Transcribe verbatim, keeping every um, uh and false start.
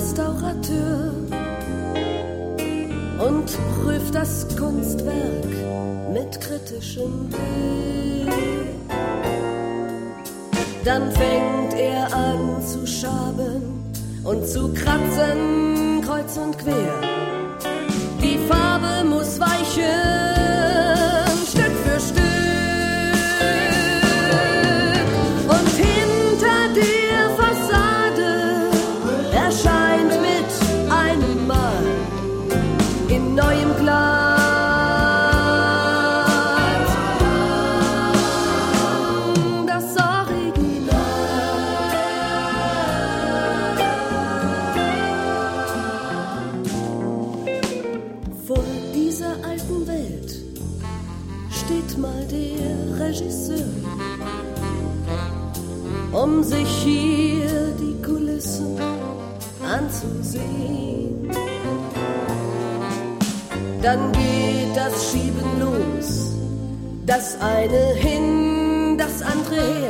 Restaurateur und prüft das Kunstwerk mit kritischem Blick. Dann fängt er an zu schaben und zu kratzen, kreuz und quer. Die Farbe muss weichen, Stück für Stück. Und hinter der Fassade erscheint mit einem Mal in neuem Glas das Original. Vor dieser alten Welt steht mal der Regisseur, um sich hier die Kulissen anzusehen. Dann geht das Schieben los, das eine hin, das andere her.